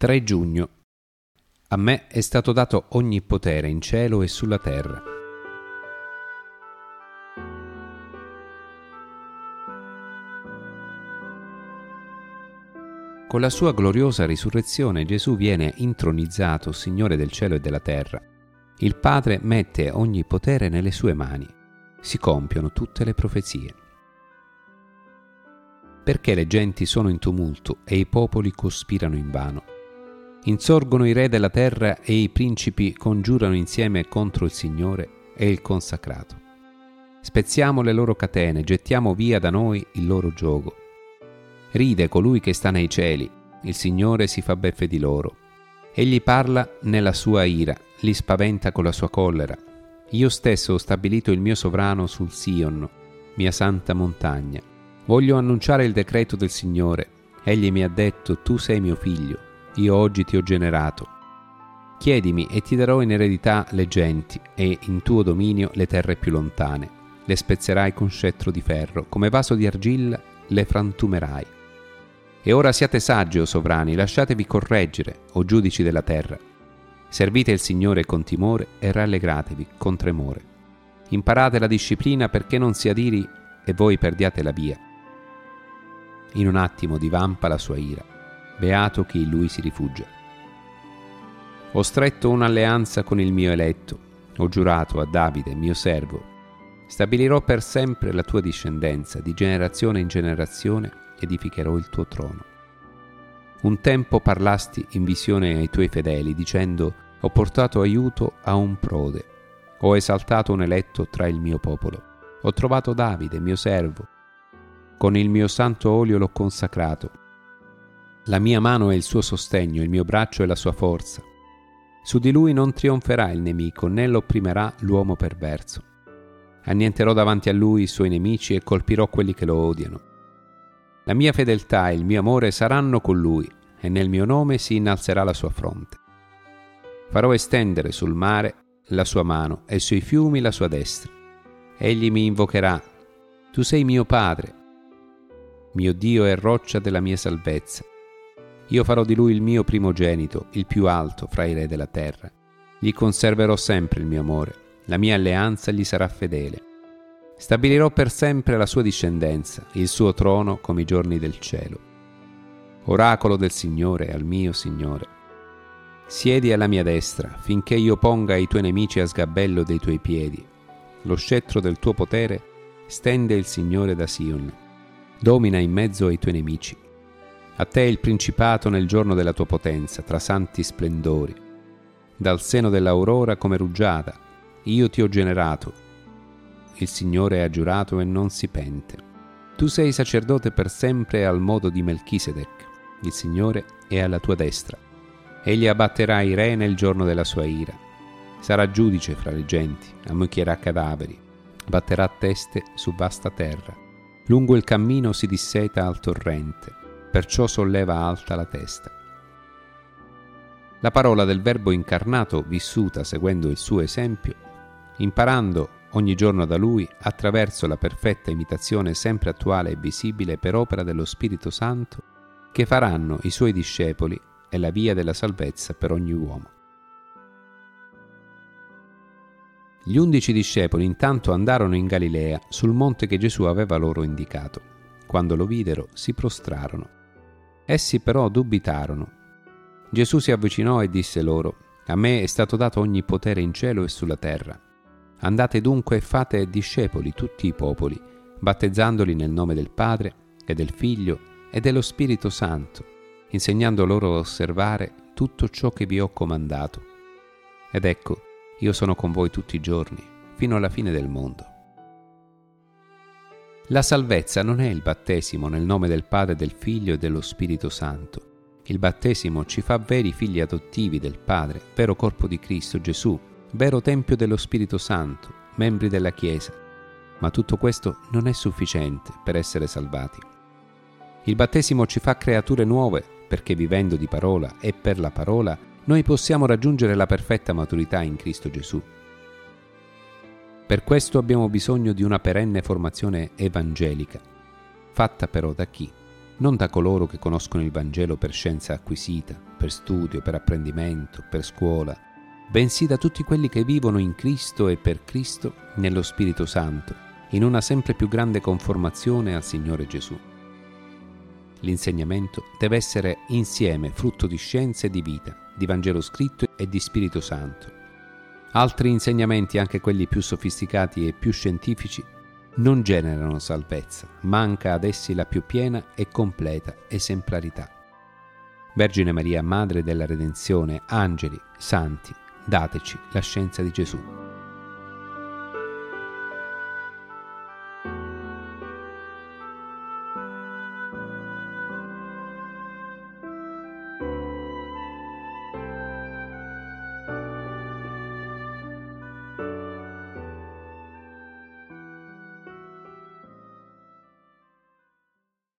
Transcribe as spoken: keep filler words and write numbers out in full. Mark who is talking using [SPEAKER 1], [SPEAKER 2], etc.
[SPEAKER 1] tre giugno. A me è stato dato ogni potere in cielo e sulla terra. Con la sua gloriosa risurrezione Gesù viene intronizzato Signore del cielo e della terra. Il Padre mette ogni potere nelle sue mani. Si compiono tutte le profezie. Perché le genti sono in tumulto e i popoli cospirano invano? Insorgono i re della terra e i principi congiurano insieme contro il Signore e il consacrato. Spezziamo le loro catene, gettiamo via da noi il loro giogo. Ride colui che sta nei cieli, il Signore si fa beffe di loro. Egli parla nella sua ira, li spaventa con la sua collera. Io stesso ho stabilito il mio sovrano sul Sion, mia santa montagna. Voglio annunciare il decreto del Signore. Egli mi ha detto: tu sei mio figlio, io oggi ti ho generato. Chiedimi e ti darò in eredità le genti e in tuo dominio le terre più lontane. Le spezzerai con scettro di ferro, come vaso di argilla le frantumerai. E ora siate saggi, o sovrani, lasciatevi correggere, o giudici della terra. Servite il Signore con timore e rallegratevi con tremore. Imparate la disciplina perché non si adiri e voi perdiate la via. In un attimo divampa la sua ira. Beato chi in lui si rifugia. Ho stretto un'alleanza con il mio eletto, ho giurato a Davide, mio servo. Stabilirò per sempre la tua discendenza, di generazione in generazione edificherò il tuo trono. Un tempo parlasti in visione ai tuoi fedeli, dicendo: ho portato aiuto a un prode, ho esaltato un eletto tra il mio popolo, ho trovato Davide, mio servo, con il mio santo olio l'ho consacrato. La mia mano è il suo sostegno, il mio braccio è la sua forza. Su di lui non trionferà il nemico, né lo opprimerà l'uomo perverso. Annienterò davanti a lui i suoi nemici e colpirò quelli che lo odiano. La mia fedeltà e il mio amore saranno con lui, e nel mio nome si innalzerà la sua fronte. Farò estendere sul mare la sua mano e sui fiumi la sua destra. Egli mi invocherà: tu sei mio Padre, mio Dio e roccia della mia salvezza. Io farò di lui il mio primogenito, il più alto fra i re della terra. Gli conserverò sempre il mio amore, la mia alleanza gli sarà fedele. Stabilirò per sempre la sua discendenza, il suo trono come i giorni del cielo. Oracolo del Signore al mio Signore: siedi alla mia destra, finché io ponga i tuoi nemici a sgabello dei tuoi piedi. Lo scettro del tuo potere stende il Signore da Sion. Domina in mezzo ai tuoi nemici. A te il principato nel giorno della tua potenza, tra santi splendori. Dal seno dell'aurora come rugiada, io ti ho generato. Il Signore ha giurato e non si pente. Tu sei sacerdote per sempre al modo di Melchisedec. Il Signore è alla tua destra. Egli abbatterà i re nel giorno della sua ira. Sarà giudice fra le genti, ammucchierà cadaveri, batterà teste su vasta terra. Lungo il cammino si disseta al torrente, perciò solleva alta la testa. La parola del Verbo incarnato, vissuta seguendo il suo esempio, imparando ogni giorno da lui, attraverso la perfetta imitazione sempre attuale e visibile per opera dello Spirito Santo, che faranno i suoi discepoli e la via della salvezza per ogni uomo. Gli undici discepoli intanto andarono in Galilea, sul monte che Gesù aveva loro indicato. Quando lo videro, si prostrarono. Essi però dubitarono. Gesù si avvicinò e disse loro: a me è stato dato ogni potere in cielo e sulla terra. Andate dunque e fate discepoli tutti i popoli, battezzandoli nel nome del Padre e del Figlio e dello Spirito Santo, insegnando loro a osservare tutto ciò che vi ho comandato. Ed ecco, io sono con voi tutti i giorni, fino alla fine del mondo. La salvezza non è il battesimo nel nome del Padre, del Figlio e dello Spirito Santo. Il battesimo ci fa veri figli adottivi del Padre, vero corpo di Cristo Gesù, vero Tempio dello Spirito Santo, membri della Chiesa. Ma tutto questo non è sufficiente per essere salvati. Il battesimo ci fa creature nuove, perché vivendo di parola e per la parola noi possiamo raggiungere la perfetta maturità in Cristo Gesù. Per questo abbiamo bisogno di una perenne formazione evangelica, fatta però da chi? non da coloro che conoscono il Vangelo per scienza acquisita, per studio, per apprendimento, per scuola, bensì da tutti quelli che vivono in Cristo e per Cristo nello Spirito Santo, in una sempre più grande conformazione al Signore Gesù. L'insegnamento deve essere insieme frutto di scienza e di vita, di Vangelo scritto e di Spirito Santo. Altri insegnamenti, anche quelli più sofisticati e più scientifici, non generano salvezza, manca ad essi la più piena e completa esemplarità. Vergine Maria, Madre della Redenzione, angeli, santi, dateci la scienza di Gesù.